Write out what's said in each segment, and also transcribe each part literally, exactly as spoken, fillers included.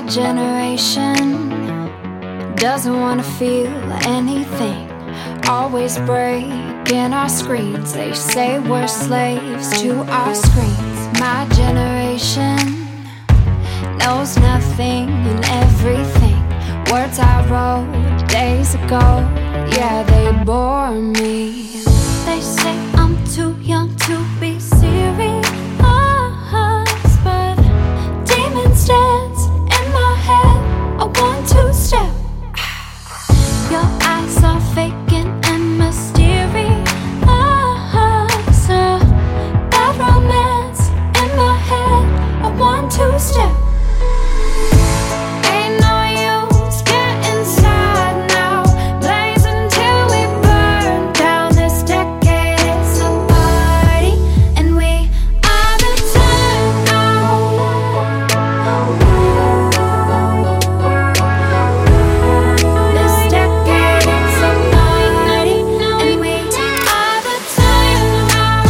generation doesn't wanna feel anything. Always breaking our screens. They say we're slaves to our screens. My generation knows nothing and everything. Words I wrote days ago, yeah, they bore me. They say I'm too young to be serious, but demons dance in my head. I want to step. Your eyes are faking and mysterious. Bad romance in my head. I want to step. Ain't no use getting sad now. Blaze until we burn down. This decade is a party, and we are the turn now. This decade is a party, and we are the turn now.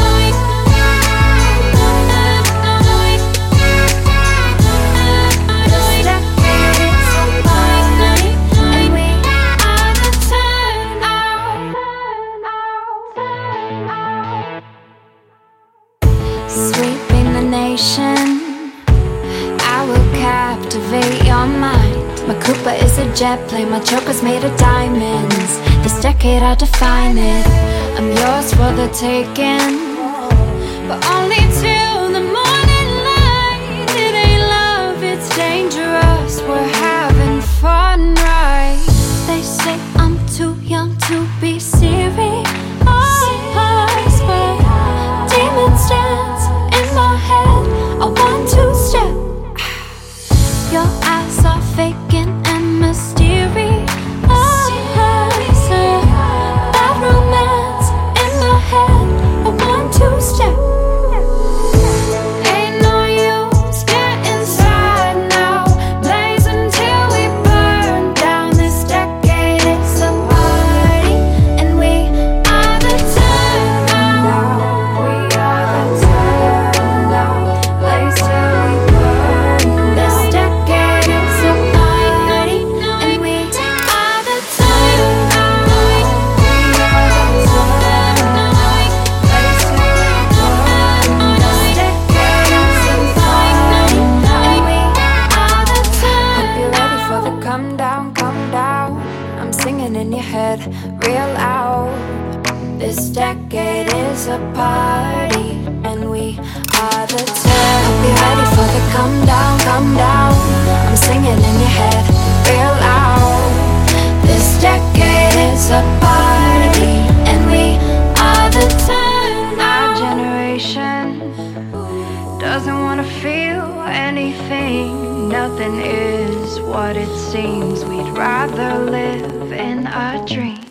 This decade is a party, and we are the turn now. Sweeping the nation, I will captivate your mind. My Cooper is a jet plane, my choker's made of diamonds. This decade I define it. I'm yours for the taking, but only till the morning light. It ain't love, it's dangerous. We're having fun, right? They say I'm too young to be serious, but demons dance in my head. I want to step. Your eyes are faking and mysterious. Bad romance in my head. I want to step. Ain't no use getting sad now. Blaze until we burn down. This decade is a party, and we are the turn now. We are the turn now. Blaze till we burn. This decade is a party, and we are the turn now. We are the turn now. Blaze till we burn. This decade is a party, and we are the turn. Hope you're ready for the come down, come down. I'm singing in your head real loud. This decade is a party, and we are the turn. Hope you're ready for the come down, come down. I'm singing in your head real loud. This decade is a party, and we are the turn. Our generation doesn't wanna feel anything. Nothing is what it seems. We'd rather live in a dream.